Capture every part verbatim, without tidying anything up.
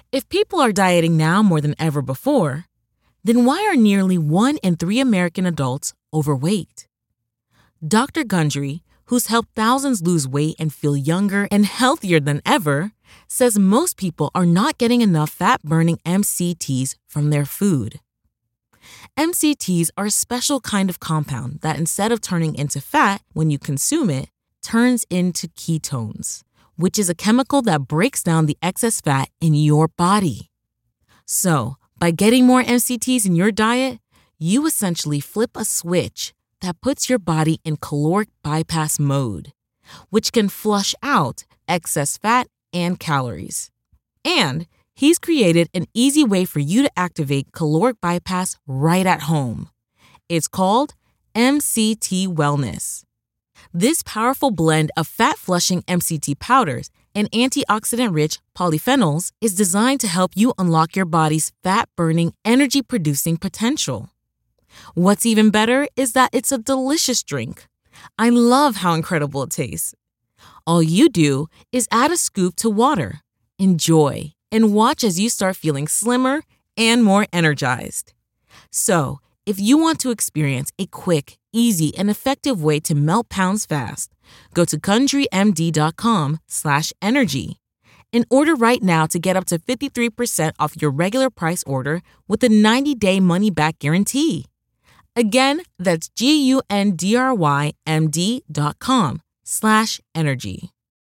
If people are dieting now more than ever before, then why are nearly one in three American adults overweight? Doctor Gundry, who's helped thousands lose weight and feel younger and healthier than ever, says most people are not getting enough fat-burning M C Ts from their food. M C Ts are a special kind of compound that, instead of turning into fat when you consume it, turns into ketones, which is a chemical that breaks down the excess fat in your body. So, by getting more M C Ts in your diet, you essentially flip a switch that puts your body in caloric bypass mode, which can flush out excess fat and calories. And he's created an easy way for you to activate caloric bypass right at home. It's called M C T Wellness. This powerful blend of fat-flushing M C T powders and antioxidant-rich polyphenols is designed to help you unlock your body's fat-burning, energy-producing potential. What's even better is that it's a delicious drink. I love how incredible it tastes. All you do is add a scoop to water, enjoy, and watch as you start feeling slimmer and more energized. So, if you want to experience a quick, easy, and effective way to melt pounds fast, go to GundryMD.com slash energy and order right now to get up to fifty-three percent off your regular price order with a ninety-day money-back guarantee. Again, that's G-U-N-D-R-Y-M-D dot com slash energy.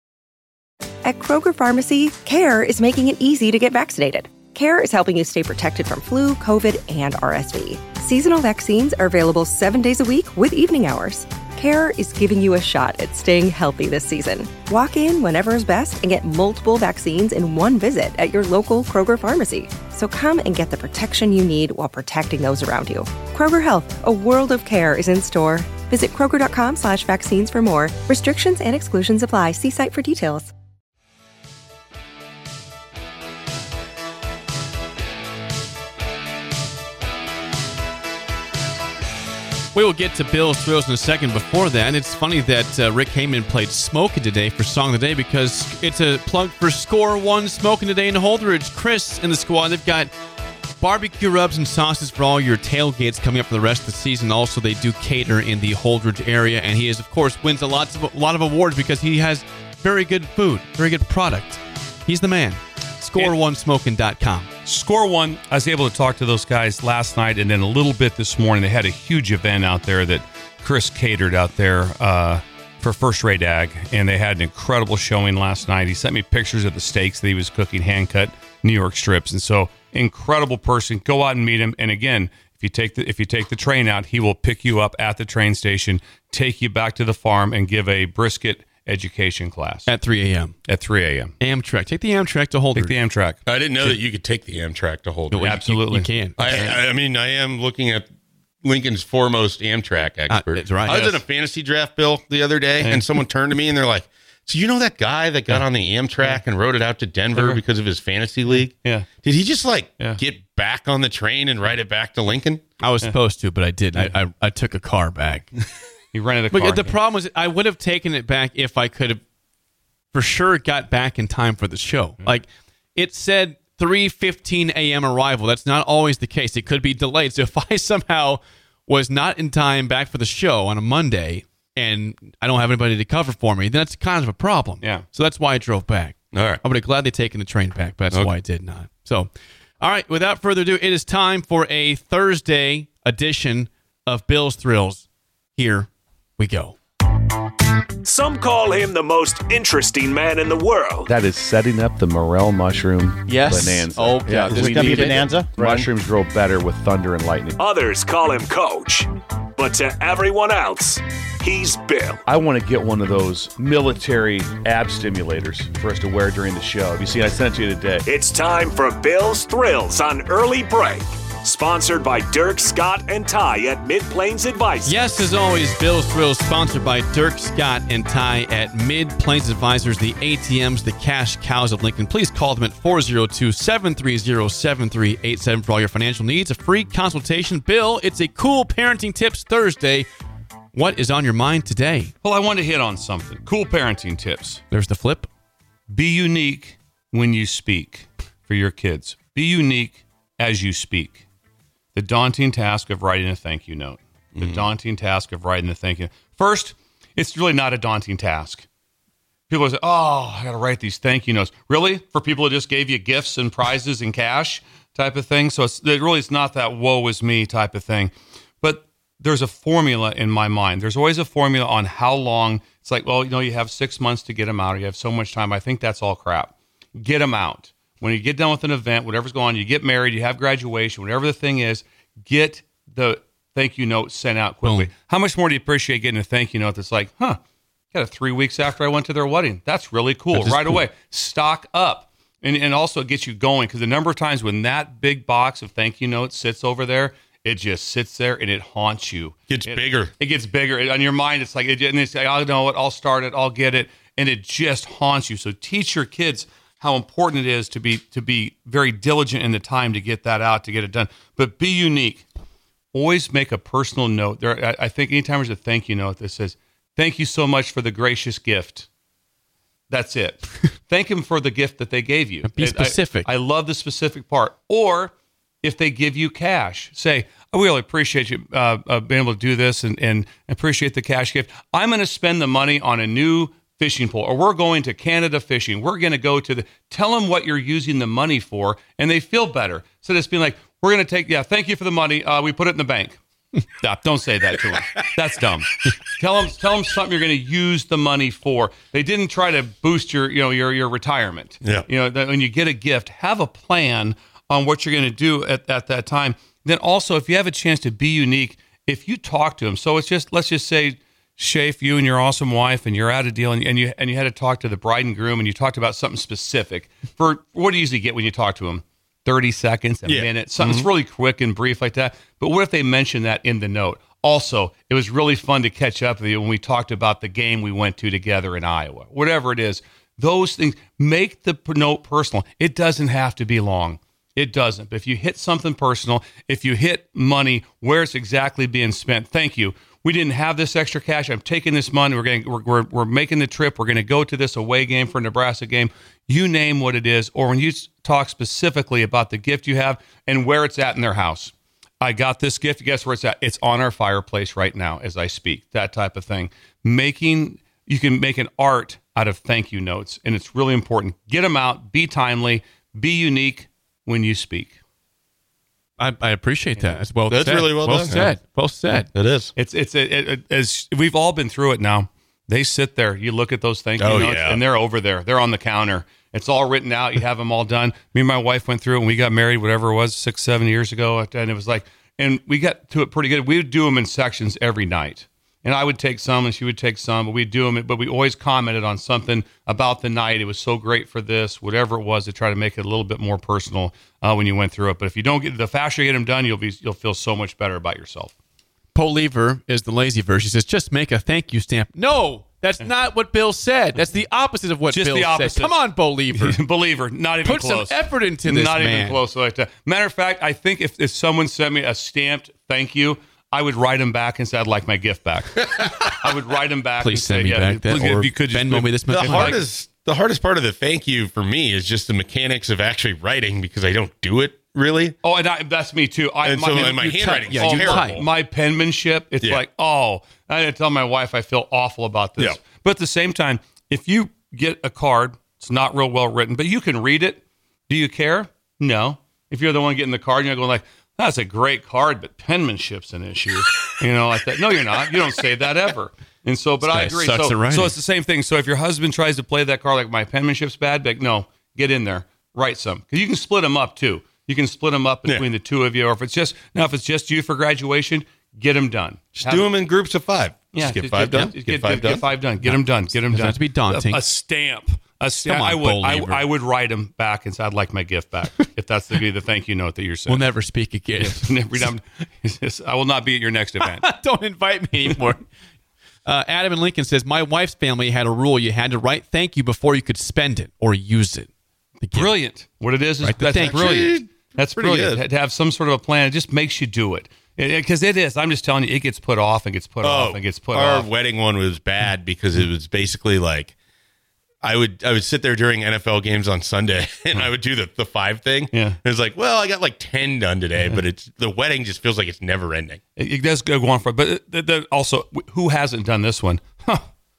At Kroger Pharmacy, CARE is making it easy to get vaccinated. CARE is helping you stay protected from flu, COVID, and R S V. Seasonal vaccines are available seven days a week with evening hours. CARE is giving you a shot at staying healthy this season. Walk in whenever is best and get multiple vaccines in one visit at your local Kroger Pharmacy. So come and get the protection you need while protecting those around you. Kroger Health, a world of care, is in store. Visit Kroger.com slash vaccines for more. Restrictions and exclusions apply. See site for details. We will get to Bill's Thrills in a second. Before that, it's funny that uh, Rick Heyman played Smokin' Today for Song of the Day because it's a plug for Score One Smokin' Today in Holdridge. Chris and the squad, they've got barbecue rubs and sauces for all your tailgates coming up for the rest of the season. Also, they do cater in the Holdridge area, and he is, of course, wins a lot of, a lot of awards because he has very good food, very good product. He's the man. Score One Smokin' dot com. Score One, I was able to talk to those guys last night and then a little bit this morning. They had a huge event out there that Chris catered out there uh, for First Rate Ag, and they had an incredible showing last night. He sent me pictures of the steaks that he was cooking, hand-cut New York strips, and so incredible person. Go out and meet him. And again, if you take the if you take the train out, he will pick you up at the train station, take you back to the farm, and give a brisket education class at three a.m. At three a.m. Amtrak. Take the Amtrak to Holdridge. Take the Amtrak. I didn't know that you could take the Amtrak to Holdridge. No, absolutely, you, you can. I, I mean, I am looking at Lincoln's foremost Amtrak expert. Uh, that's right. I was yes. in a fantasy draft, Bill, the other day, and someone turned to me and they're like, "So you know that guy that got yeah. on the Amtrak yeah. and rode it out to Denver yeah. because of his fantasy league? Yeah. Did he just like yeah. get back on the train and ride it back to Lincoln?" I was yeah. supposed to, but I didn't. I, I, I took a car back. You rented a car. But the problem was I would have taken it back if I could have for sure got back in time for the show. Mm-hmm. Like, it said three fifteen a.m. arrival. That's not always the case. It could be delayed. So if I somehow was not in time back for the show on a Monday and I don't have anybody to cover for me, then that's kind of a problem. Yeah. So that's why I drove back. All right. I would have gladly taken the train back, but that's okay. why I did not. So, all right, without further ado, it is time for a Thursday edition of Bill's Thrills. Here we go. Some call him the most interesting man in the world. That is setting up the morel mushroom yes. bonanza. Oh, yeah. Is this going to be bonanza? Mushrooms grow better with thunder and lightning. Others call him Coach. But to everyone else, he's Bill. I want to get one of those military ab stimulators for us to wear during the show. Have you seen? I sent it to you today. It's time for Bill's Thrills on Early Break. Sponsored by Dirk, Scott, and Ty at Mid-Plains Advisors. Yes, as always, Bill's Thrills sponsored by Dirk, Scott, and Ty at Mid-Plains Advisors, the A T Ms, the cash cows of Lincoln. Please call them at four oh two, seven three oh, seven three eight seven for all your financial needs. A free consultation. Bill, it's a Cool Parenting Tips Thursday. What is on your mind today? Well, I want to hit on something. Cool parenting tips. There's the flip. Be unique when you speak. for your kids. Be unique as you speak. The daunting task of writing a thank you note. The mm-hmm. daunting task of writing a thank you. First, it's really not a daunting task. People say, oh, I got to write these thank you notes. Really? For people who just gave you gifts and prizes and cash type of thing? So it's, it really is not that woe is me type of thing. But there's a formula in my mind. There's always a formula on how long. It's like, well, you know, you have six months to get them out, or you have so much time. I think that's all crap. Get them out. When you get done with an event, whatever's going on, you get married, you have graduation, whatever the thing is, get the thank you note sent out quickly. Boom. How much more do you appreciate getting a thank you note that's like, huh, got it three weeks after I went to their wedding. That's really cool. Right cool. away. Stock up. And, and also it gets you going, because the number of times when that big box of thank you notes sits over there, it just sits there and it haunts you. Gets it, bigger. It gets bigger. It, on your mind, it's like, it, and they say, I'll know it, I'll start it, I'll get it. And it just haunts you. So teach your kids how important it is to be to be very diligent in the time to get that out, to get it done. But be unique. Always make a personal note. There, I, I think anytime there's a thank you note that says, thank you so much for the gracious gift. That's it. Thank them for the gift that they gave you. Be specific. I, I love the specific part. Or if they give you cash, say, I really appreciate you uh, uh, being able to do this and, and appreciate the cash gift. I'm going to spend the money on a new fishing pole, or we're going to Canada fishing. We're going to go to the, tell them what you're using the money for, and they feel better. So just being like, we're going to take, yeah, thank you for the money. Uh, we put it in the bank. Stop. Don't say that to them. That's dumb. Tell them, tell them something you're going to use the money for. They didn't try to boost your, you know, your, your retirement. Yeah. You know, that when you get a gift, have a plan on what you're going to do at, at that time. Then also, if you have a chance to be unique, if you talk to them, so it's just, let's just say, Shafe, you and your awesome wife, and you're at a deal, and, and you and you had to talk to the bride and groom, and you talked about something specific. For what do you usually get when you talk to them? thirty seconds, a yeah. minute, something mm-hmm. really quick and brief like that. But what if they mention that in the note? Also, it was really fun to catch up with you when we talked about the game we went to together in Iowa. Whatever it is, those things, make the note personal. It doesn't have to be long. It doesn't. But if you hit something personal, if you hit money where it's exactly being spent, thank you. We didn't have this extra cash. I'm taking this money. We're going. We're, we're we're making the trip. We're going to go to this away game for a Nebraska game. You name what it is, or when you talk specifically about the gift you have and where it's at in their house. I got this gift. Guess where it's at? It's on our fireplace right now as I speak. That type of thing. Making you can make an art out of thank you notes, and it's really important. Get them out. Be timely. Be unique when you speak. I, I appreciate that. That's well That's said. really well, well done. said. Well said. It is. It's it's it, it, it, as we've all been through it now. They sit there. You look at those thank you oh, notes, yeah. and they're over there. They're on the counter. It's all written out. You have them all done. Me and my wife went through it when we got married, whatever it was, six, seven years ago, and it was like, and we got to it pretty good. We would do them in sections every night. And I would take some, and she would take some, but we'd do them. But we always commented on something about the night. It was so great for this, whatever it was, to try to make it a little bit more personal uh, when you went through it. But if you don't get, the faster you get them done, you'll be you'll feel so much better about yourself. Paul Lever is the lazy version. He says, just make a thank you stamp. No, that's not what Bill said. That's the opposite of what Just Bill the opposite. said. Come on, Bo Lever. Believer, not even Put close. some effort into this, Not man. even close like that. Matter of fact, I think if, if someone sent me a stamped thank you, I would write them back and say, I'd like my gift back. I would write them back. Please and send say, me yeah, back that, please, or if you could just Venmo me this much. The hardest, the hardest part of the thank you for me is just the mechanics of actually writing, because I don't do it really. Oh, and I, that's me too. I, And so my handwriting is yeah, you terrible. type. My penmanship, it's Yeah. like, oh, I had to tell my wife I feel awful about this. Yeah. But at the same time, if you get a card, it's not real well written, but you can read it. Do you care? No. If you're the one getting the card, and you're going like, that's a great card, but penmanship's an issue. You know, like that. No, you're not. You don't say that ever. And so, but This I guy agree. sucks So, at writing. so it's the same thing. So if your husband tries to play that card like my penmanship's bad, like, no, get in there, write some. Because you can split them up too. You can split them up between Yeah. the two of you. Or if it's just, now if it's just you for graduation, get them done. Just Have- do them in groups of five. Yeah, Just get five done. Get, Get five done. Get five done. Get them done. Get them Doesn't done. have to be daunting. A, a stamp. A stamp. Come on, I would. Bo I, Lever. I would write them back and say, I'd like my gift back. If that's the, the thank you note that you're saying. We'll never speak again. Every time, I will not be at your next event. Don't invite me anymore. Uh, Adam in Lincoln says, my wife's family had a rule. You had to write thank you before you could spend it or use it. The gift. Brilliant. What it is is Right, the that's thank you. brilliant. That's Pretty brilliant. good. To have some sort of a plan, it just makes you do it. Because it, it is. I'm just telling you, it gets put off and gets put off and gets put our off. wedding one was bad because it was basically like, I would I would sit there during N F L games on Sunday, and I would do the, the five thing. Yeah. And it's like, well, I got like ten done today, yeah. but it's the wedding just feels like it's never ending. It, it does go on for, but it, it, it also, who hasn't done this one? Huh.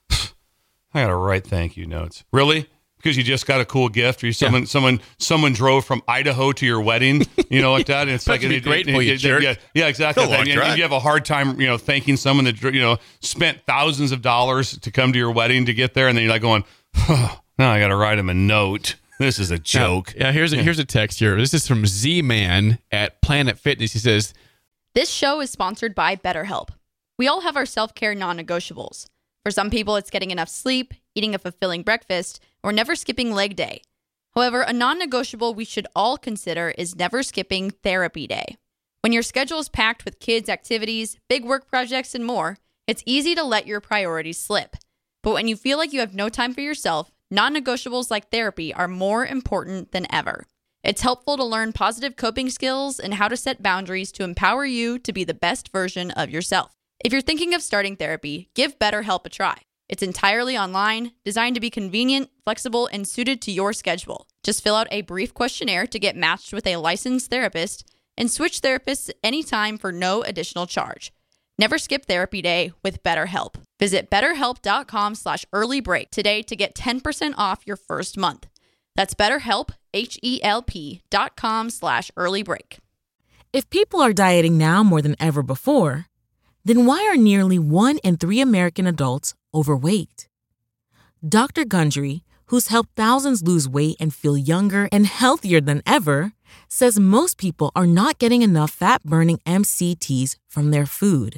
I got to write thank you notes. Really? Because you just got a cool gift, or you, someone, yeah. someone, someone drove from Idaho to your wedding, you know, like that. And it's like, to be it, grateful, it, you it, jerk. Yeah, yeah, exactly. And, drive. and you have a hard time, you know, thanking someone that, you know, spent thousands of dollars to come to your wedding to get there, and then you're like going, oh, now I got to write him a note. This is a joke. Now, yeah, here's a, yeah. here's a text here. This is from Z-Man at Planet Fitness. He says, this show is sponsored by BetterHelp. We all have our self-care non-negotiables. For some people, it's getting enough sleep, eating a fulfilling breakfast, or never skipping leg day. However, a non-negotiable we should all consider is never skipping therapy day. When your schedule is packed with kids' activities, big work projects, and more, it's easy to let your priorities slip. But when you feel like you have no time for yourself, non-negotiables like therapy are more important than ever. It's helpful to learn positive coping skills and how to set boundaries to empower you to be the best version of yourself. If you're thinking of starting therapy, give BetterHelp a try. It's entirely online, designed to be convenient, flexible, and suited to your schedule. Just fill out a brief questionnaire to get matched with a licensed therapist and switch therapists anytime for no additional charge. Never skip therapy day with BetterHelp. Visit betterhelp.com slash earlybreak today to get ten percent off your first month. That's BetterHelp, H-E-L-P dot com slash earlybreak. If people are dieting now more than ever before, then why are nearly one in three American adults overweight? Doctor Gundry, who's helped thousands lose weight and feel younger and healthier than ever, says most people are not getting enough fat-burning M C Ts from their food.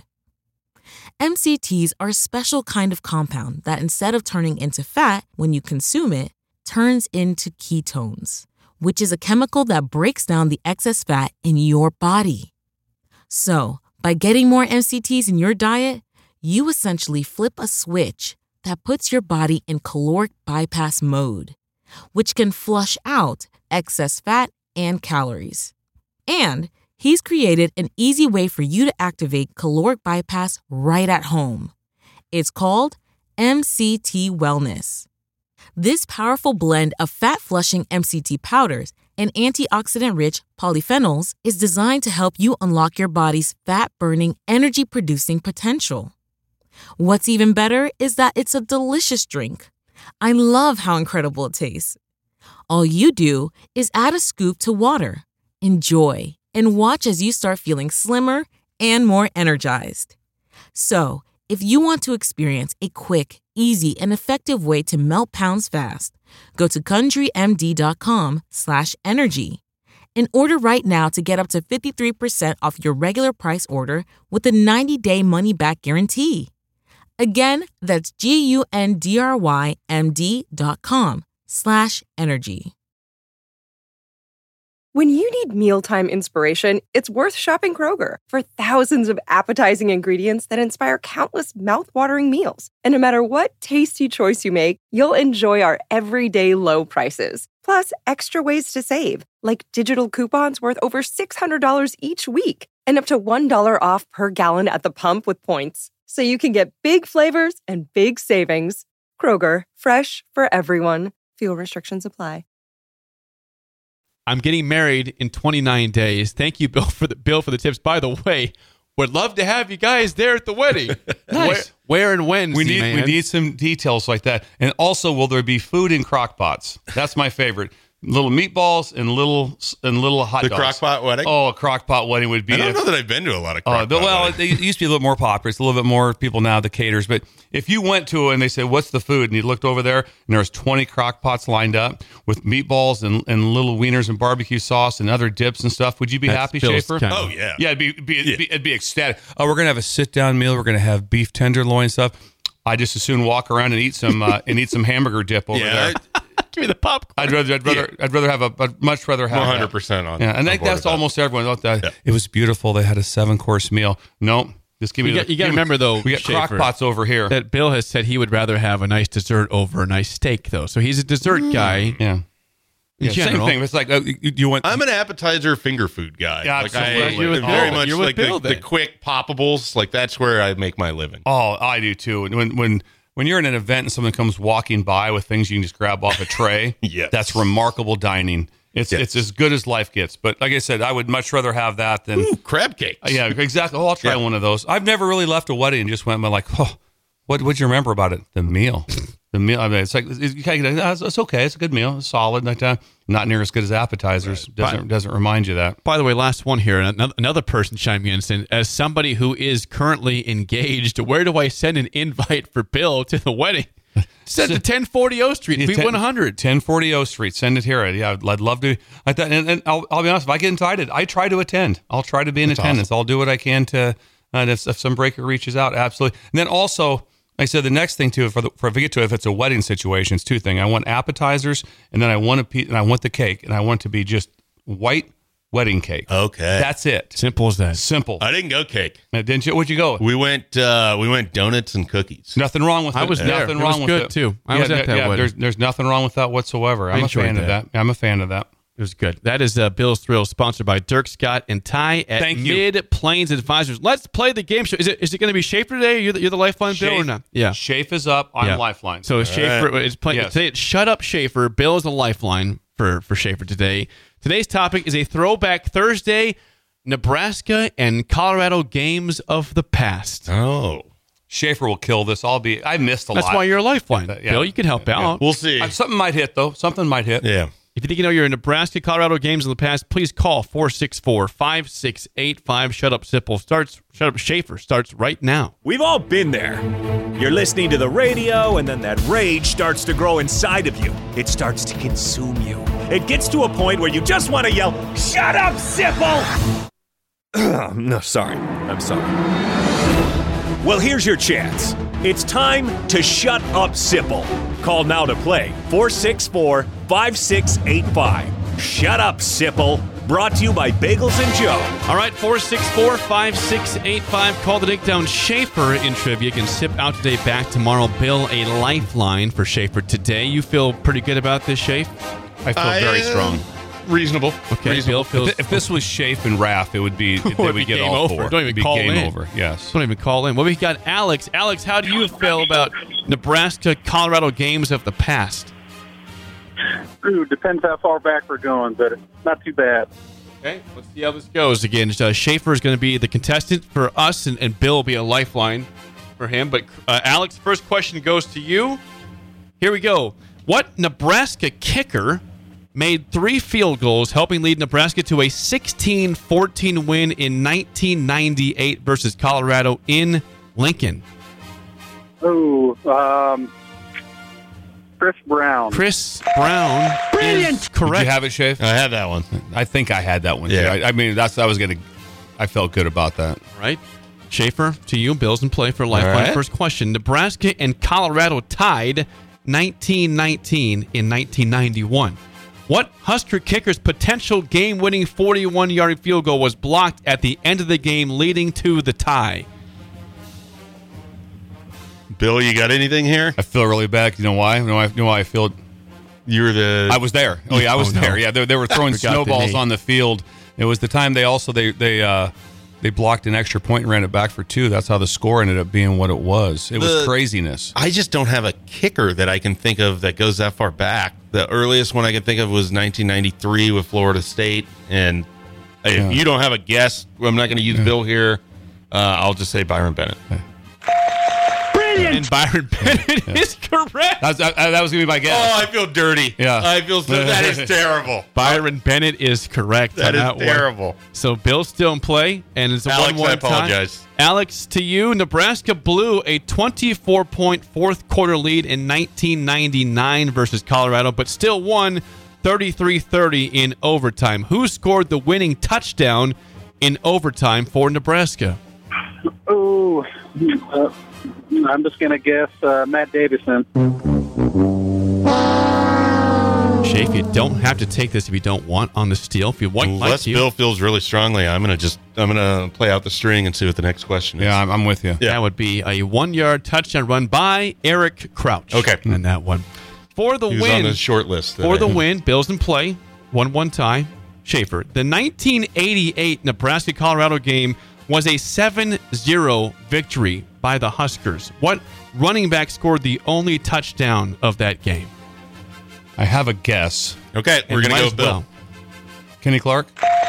M C Ts are a special kind of compound that, instead of turning into fat when you consume it, turns into ketones, which is a chemical that breaks down the excess fat in your body. So, by getting more M C Ts in your diet, you essentially flip a switch that puts your body in caloric bypass mode, which can flush out excess fat and calories. And he's created an easy way for you to activate caloric bypass right at home. It's called M C T Wellness. This powerful blend of fat-flushing M C T powders and antioxidant-rich polyphenols is designed to help you unlock your body's fat-burning, energy-producing potential. What's even better is that it's a delicious drink. I love how incredible it tastes. All you do is add a scoop to water, enjoy, and watch as you start feeling slimmer and more energized. So, if you want to experience a quick, easy, and effective way to melt pounds fast, go to GundryMD.com slash energy and order right now to get up to fifty-three percent off your regular price order with a ninety-day money-back guarantee. Again, that's G-U-N-D-R-Y-M-D.com slash energy. When you need mealtime inspiration, it's worth shopping Kroger for thousands of appetizing ingredients that inspire countless mouthwatering meals. And no matter what tasty choice you make, you'll enjoy our everyday low prices. Plus, extra ways to save, like digital coupons worth over six hundred dollars each week and up to one dollar off per gallon at the pump with points. So you can get big flavors and big savings. Kroger, fresh for everyone. Fuel restrictions apply. I'm getting married in twenty-nine days. Thank you, Bill, for the Bill for the tips. By the way, would love to have you guys there at the wedding. Nice. Where, where and when? We need man? we need some details like that. And also, will there be food in crock pots? That's my favorite. Little meatballs and little and little hot the dogs. The crockpot wedding? Oh, a crockpot wedding would be. I don't a, know that I've been to a lot of crockpot uh, Well, weddings. it used to be a little more popular. It's a little bit more people now that caters. But if you went to it and they said, what's the food? And you looked over there and there was twenty crockpots lined up with meatballs and, and little wieners and barbecue sauce and other dips and stuff, would you be That's happy, Bill's Schaefer? kind of- Oh, yeah. Yeah, it'd be, be, it'd, Yeah. be, it'd be ecstatic. Oh, we're going to have a sit-down meal. We're going to have beef tenderloin stuff. I just as soon walk around and eat some uh, and eat some hamburger dip over Yeah, there. I- Give me the popcorn. I'd rather, I'd rather, Yeah. I'd rather have a, I'd much rather have one that. hundred percent on. Yeah, and on I think board that's with that. almost everyone. Thought that Yeah. it was beautiful. They had a seven course meal. Nope, just give me. You the, got- you gotta give me- remember, though, we got crock Schaefer, pots over here. That Bill has said he would rather have a nice dessert over a nice steak, though. So he's a dessert guy. yeah, In yeah same general. thing. It's like uh, you, you went. I'm an appetizer finger food guy. Yeah, like I, absolutely. You're with very Bill. much You're with like Bill, the, the then. quick poppables. Like that's where I make my living. Oh, I do too. And when when when you're in an event and someone comes walking by with things you can just grab off a tray, yes. that's remarkable dining. It's yes. it's as good as life gets. But like I said, I would much rather have that than Ooh, crab cakes. Uh, yeah, exactly. Oh, I'll try yeah. one of those. I've never really left a wedding and just went like, oh, what would you remember about it? The meal. The meal. I mean, it's like it's, it's okay. It's a good meal. It's solid. Not, uh, not near as good as appetizers. Right. Doesn't doesn't remind you that. By the way, last one here. Another, another person chiming in saying, as somebody who is currently engaged, where do I send an invite for Bill to the wedding? Send it to ten forty O Street. We win one hundred. ten forty O Street. Send it here. Yeah, I'd, I'd love to. Like that. And, and I'll, I'll be honest, if I get invited, I try to attend. I'll try to be in That's attendance. Awesome. I'll do what I can to, uh, if, if some breaker reaches out, absolutely. And then also, like I said, the next thing too, for the, for if we get to if it's a wedding situation, it's two things. I want appetizers, and then I want a piece, and I want the cake, and I want it to be just white wedding cake. Okay, that's it. Simple as that. Simple. I didn't go cake. Now, didn't you? Where'd you go? We went. Uh, we went donuts and cookies. Nothing wrong with it. I was there. Nothing it wrong was with good it too. I yeah, was at that yeah, wedding. There's there's nothing wrong with that whatsoever. I'm a fan that. of that. I'm a fan of that. It was good. That is uh, Bill's Thrills, sponsored by Dirk Scott and Ty at Thank you. Mid Plains Advisors. Let's play the game show. Is it is it going to be Schaefer today? You're the, you're the Lifeline Shafe, Bill or not? Yeah. Shafe is up. I'm yeah. Lifeline. So Schaefer right. is playing. Yes. Today, shut up, Schaefer. Bill is a Lifeline for for Schaefer today. Today's topic is a throwback Thursday. Nebraska and Colorado games of the past. Oh. Schaefer will kill this. I'll be. I missed a That's lot. That's why you're a Lifeline. Yeah. Bill, you can help yeah. out. We'll see. Uh, something might hit, though. Something might hit. Yeah. If you think you know your Nebraska, Colorado games of the past, please call four six four, five six eight five. Shut Up Sipple starts. Shut Up Schaefer starts right now. We've all been there. You're listening to the radio, and then that rage starts to grow inside of you. It starts to consume you. It gets to a point where you just want to yell, "Shut up, Sipple!" No, sorry. I'm sorry. Well, here's your chance. It's time to shut up, Sipple. Call now to play four six four, five six eight five. Shut up, Sipple. Brought to you by Bagels and Joe. All right, four six four, five six eight five. Call the Dickdown Schaefer in trivia. You can sip out today, back tomorrow. Bill, a Lifeline for Schaefer today. You feel pretty good about this, Schaefer? I feel I, very uh, strong. Reasonable. Okay, Reasonable. Bill feels. If, if this was Schaefer and Raph, it would be. They would be get game all over. four. Don't even It'd be call game in. over. Yes. Don't even call in. Well, we got Alex. Alex, how do you feel about Nebraska, Colorado games of the past? Ooh, depends how far back we're going, but not too bad. Okay, let's see how this goes. Again, uh, Schaefer is going to be the contestant for us, and, and Bill will be a Lifeline for him. But uh, Alex, first question goes to you. Here we go. What Nebraska kicker made three field goals, helping lead Nebraska to a sixteen fourteen win in nineteen ninety-eight versus Colorado in Lincoln? Ooh, um, Chris Brown. Chris Brown. Brilliant. Is correct. Did you have it, Schaefer? I had that one. I think I had that one. Yeah. Too. I, I mean, that's I was gonna. I felt good about that. All right. Schaefer, to you. Bill's in play for Lifeline. Right. First question. Nebraska and Colorado tied nineteen nineteen in nineteen ninety-one. What Husker kicker's potential game-winning forty-one-yard field goal was blocked at the end of the game, leading to the tie? Bill, you got anything here? I feel really bad. You know why? You know why, you know why I feel? You're the. I was there. Oh yeah, I was Oh, no. there. Yeah, they, they were throwing Forgot the snowballs name. on the field. It was the time they also they they uh, they blocked an extra point and ran it back for two. That's how the score ended up being what it was. It was The- craziness. I just don't have a kicker that I can think of that goes that far back. The earliest one I can think of was nineteen ninety-three with Florida State. And if Yeah. you don't have a guess, I'm not going to use Bill here. Uh, I'll just say Byron Bennett. And Byron Bennett is correct. That was, that, that was gonna be my guess. Oh, I feel dirty. Yeah. I feel so. That is terrible. Byron Bennett is correct. That on is that one. terrible. So Bill's still in play, and it's a Alex, one-one I apologize. tie. Alex, to you, Nebraska blew a twenty-four point fourth quarter lead in nineteen ninety-nine versus Colorado, but still won thirty-three thirty in overtime. Who scored the winning touchdown in overtime for Nebraska? Ooh, uh, I'm just going to guess uh, Matt Davison. Shafe, you don't have to take this if you don't want on the steal. If you want, like Unless you. Bill feels really strongly, I'm gonna just I'm gonna play out the string and see what the next question is. Yeah, I'm, I'm with you. Yeah. That would be a one-yard touchdown run by Eric Crouch. Okay. And that one. For the He was win. on the short list. For the win, Bills in play. one one tie. Schaefer. The nineteen eighty-eight Nebraska-Colorado game was a seven zero victory by the Huskers? What running back scored the only touchdown of that game? I have a guess. Okay, we're And going to might go as Bill. well. Kenny Clark?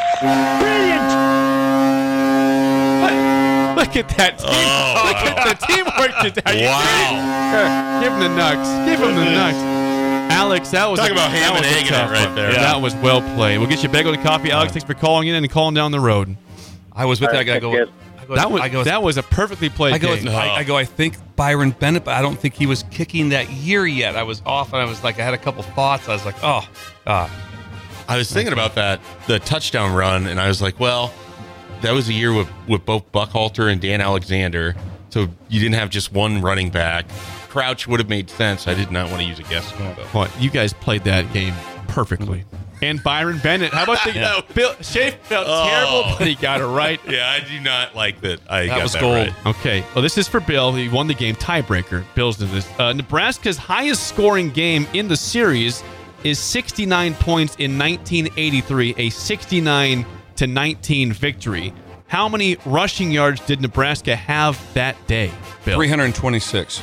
Look at that team. Oh. Look at the teamwork today. Wow. Give him the nugs. Give him the nugs. Alex, that was Talk a, about that ham and was a egg in tough it right one. there. Yeah. That was well played. We'll get you a bagel and coffee. Alex, thanks for calling in and calling down the road. I was with you. I gotta go. Yes. I go That was I go, that was a perfectly played I go, game. I, I go, I think Byron Bennett, but I don't think he was kicking that year yet. I was off and I was like, I had a couple thoughts. I was like, oh, ah. I was thinking about that, the touchdown run, and I was like, well, that was a year with, with both Buckhalter and Dan Alexander, so you didn't have just one running back. Crouch would have made sense. I did not want to use a guess. What, you guys played that game perfectly. And Byron Bennett. How about the Yeah. Bill Shafe felt Oh. terrible, but he got it right. Yeah, I do not like that. I That got was that gold. right. Okay. Well, this is for Bill. He won the game tiebreaker. Bill's in this. Uh, Nebraska's highest scoring game in the series is sixty-nine points in nineteen eighty-three, a sixty-nine to nineteen victory. How many rushing yards did Nebraska have that day, Bill? three hundred twenty-six.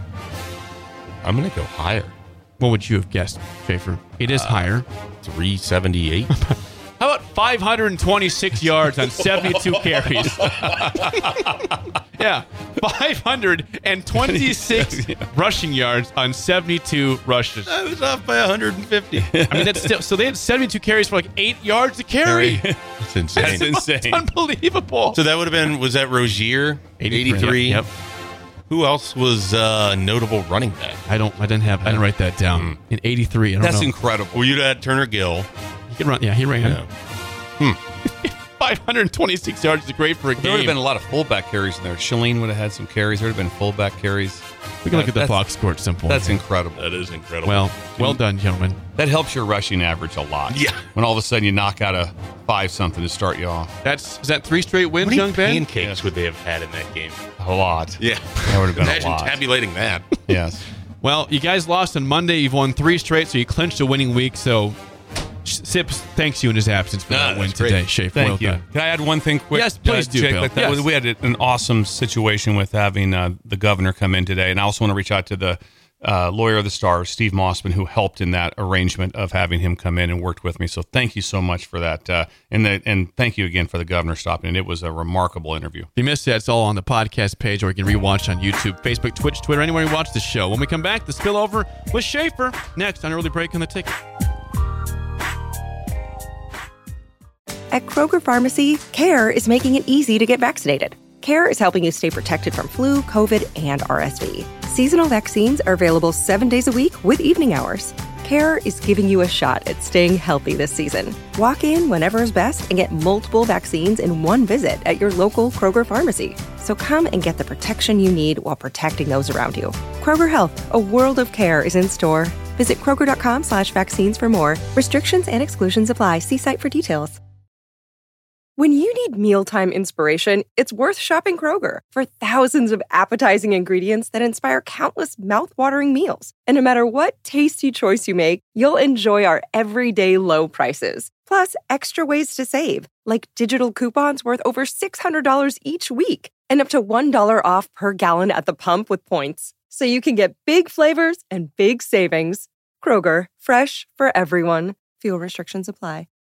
I'm going to go higher. What would you have guessed, Schaefer? It is higher. three seventy-eight. How about five hundred twenty-six yards on seventy-two carries? Yeah, five hundred twenty-six rushing yards on seventy-two rushes. I was off by one hundred fifty. I mean, that's still so they had seventy-two carries for like eight yards to carry. That's insane. That's insane. It's unbelievable. So that would have been, was that Rozier? eighty-three. Yep. Who else was uh, a notable running back? I don't. I didn't have. I didn't write that down. In eighty-three. I don't That's know. incredible. Well, you'd had Turner Gill. He can run. Yeah, he ran. Yeah. five hundred twenty-six yards is great for a There would have game. been a lot of fullback carries in there. Shalene would have had some carries. There would have been fullback carries. We can look at the That's- box score. It's simple. That's incredible. That is incredible. well. Well done, gentlemen. That helps your rushing average a lot. Yeah. When all of a sudden you knock out a five something to start you off. That's is that three straight wins, How many young Ben? pancakes would they have had in that game? A lot. Yeah. That would have been Imagine a lot. tabulating that. Yes. Well, you guys lost on Monday. You've won three straight, so you clinched a winning week. So, Sips thanks you in his absence for Ah, that win that's great. today, Schaefer. Thank well you. done. Can I add one thing quick? Yes, please do, Jake? Bill. Like that Yes. was- we had an awesome situation with having uh, the governor come in today. And I also want to reach out to the uh, lawyer of the Stars, Steve Mossman, who helped in that arrangement of having him come in and worked with me. So thank you so much for that. Uh, and, the, and thank you again for the governor stopping in. It was a remarkable interview. If you missed it, it's all on the podcast page, or you can rewatch on YouTube, Facebook, Twitch, Twitter, anywhere you watch the show. When we come back, the spillover with Schaefer next on Early Break on the Ticket. At Kroger Pharmacy, CARE is making it easy to get vaccinated. CARE is helping you stay protected from flu, COVID, and R S V. Seasonal vaccines are available seven days a week with evening hours. CARE is giving you a shot at staying healthy this season. Walk in whenever is best and get multiple vaccines in one visit at your local Kroger Pharmacy. So come and get the protection you need while protecting those around you. Kroger Health, a world of care, is in store. Visit Kroger.com slash vaccines for more. Restrictions and exclusions apply. See site for details. When you need mealtime inspiration, it's worth shopping Kroger for thousands of appetizing ingredients that inspire countless mouthwatering meals. And no matter what tasty choice you make, you'll enjoy our everyday low prices. Plus, extra ways to save, like digital coupons worth over six hundred dollars each week and up to one dollar off per gallon at the pump with points. So you can get big flavors and big savings. Kroger, fresh for everyone. Fuel restrictions apply.